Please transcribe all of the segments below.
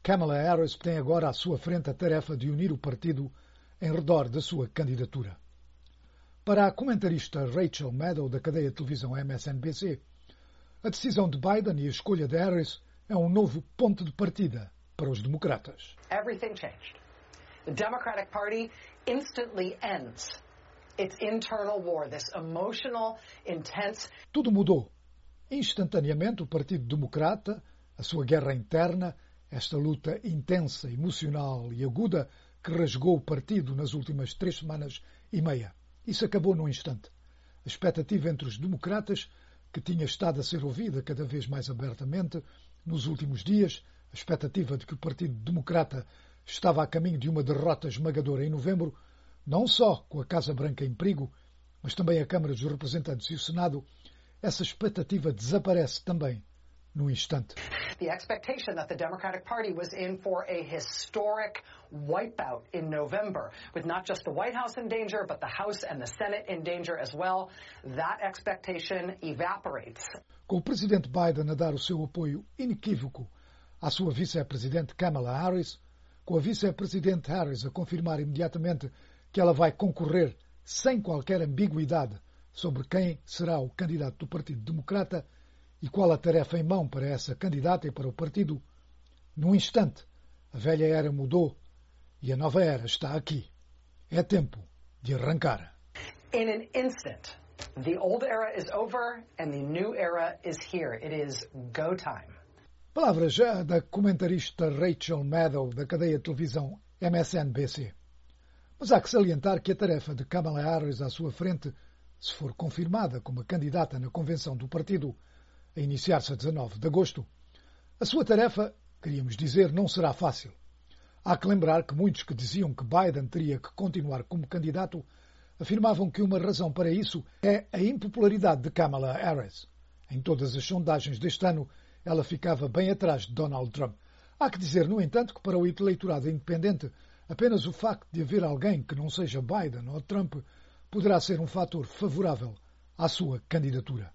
Kamala Harris tem agora à sua frente a tarefa de unir o partido em redor da sua candidatura. Para a comentarista Rachel Maddow, da cadeia de televisão MSNBC, a decisão de Biden e a escolha de Harris é um novo ponto de partida para os democratas. Everything changed. The Democratic Party instantly ends its internal war, this emotional, intense... Tudo mudou. Instantaneamente, o Partido Democrata, a sua guerra interna, esta luta intensa, emocional e aguda que rasgou o partido nas últimas 3 semanas e meia. Isso acabou num instante. A expectativa entre os democratas, que tinha estado a ser ouvida cada vez mais abertamente nos últimos dias, a expectativa de que o Partido Democrata estava a caminho de uma derrota esmagadora em novembro, não só com a Casa Branca em perigo, mas também a Câmara dos Representantes e o Senado, essa expectativa desaparece também no instante. The expectation that the Democratic Party was in for a historic wipeout in November, with not just the White House in danger, but the House and the Senate in danger as well, that expectation evaporates. Com o presidente Biden a dar o seu apoio inequívoco à sua vice-presidente Kamala Harris, com a vice-presidente Harris a confirmar imediatamente que ela vai concorrer sem qualquer ambiguidade sobre quem será o candidato do Partido Democrata e qual a tarefa em mão para essa candidata e para o partido, num instante, a velha era mudou e a nova era está aqui. É tempo de arrancar. In an instant, the old era is over and the new era is here. It is go time. Palavras já da comentarista Rachel Maddow, da cadeia de televisão MSNBC. Mas há que salientar que a tarefa de Kamala Harris à sua frente, se for confirmada como a candidata na convenção do partido, a iniciar-se a 19 de agosto, a sua tarefa, queríamos dizer, não será fácil. Há que lembrar que muitos que diziam que Biden teria que continuar como candidato afirmavam que uma razão para isso é a impopularidade de Kamala Harris. Em todas as sondagens deste ano, ela ficava bem atrás de Donald Trump. Há que dizer, no entanto, que para o eleitorado independente, apenas o facto de haver alguém que não seja Biden ou Trump poderá ser um fator favorável à sua candidatura.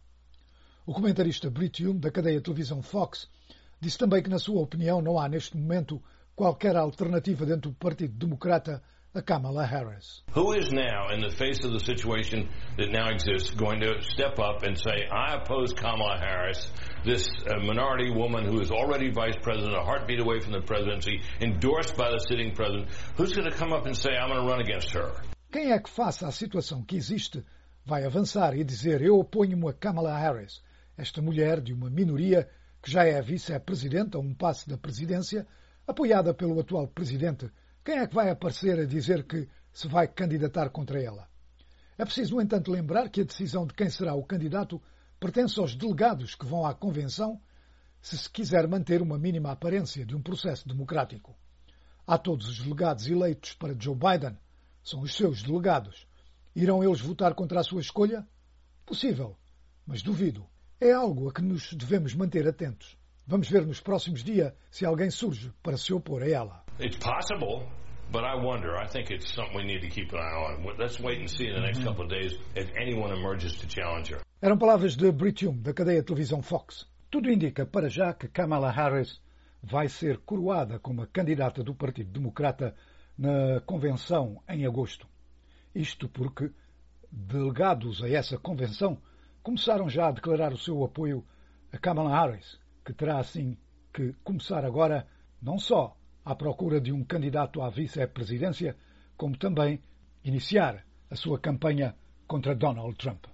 O comentarista Brit Hume, da cadeia de televisão Fox, disse também que, na sua opinião, não há neste momento qualquer alternativa dentro do Partido Democrata a Kamala Harris. Who is now, in the face of the situation that now exists, going to step up and say, I oppose Kamala Harris, this minority woman who is already vice president, a heartbeat away from the presidency, endorsed by the sitting president? Who's going to come up and say, I'm going to run against her? Quem é que, face à situação que existe, vai avançar e dizer, eu oponho-me a Kamala Harris, esta mulher de uma minoria que já é a vice-presidente a um passo da presidência, apoiada pelo atual presidente? Quem é que vai aparecer a dizer que se vai candidatar contra ela? É preciso, no entanto, lembrar que a decisão de quem será o candidato pertence aos delegados que vão à convenção se quiser manter uma mínima aparência de um processo democrático. Há todos os delegados eleitos para Joe Biden, são os seus delegados. Irão eles votar contra a sua escolha? Possível, mas duvido. É algo a que nos devemos manter atentos. Vamos ver nos próximos dias se alguém surge para se opor a ela. It's possible, but I wonder. I think it's something we need to keep an eye on. Let's wait and see in the next couple of days if anyone emerges to challenge her. Eram palavras de Brit Hume, da cadeia de televisão Fox. Tudo indica para já que Kamala Harris vai ser coroada como a candidata do Partido Democrata na convenção em agosto. Isto porque delegados a essa convenção começaram já a declarar o seu apoio a Kamala Harris, que terá assim que começar agora não só à procura de um candidato à vice-presidência, como também iniciar a sua campanha contra Donald Trump.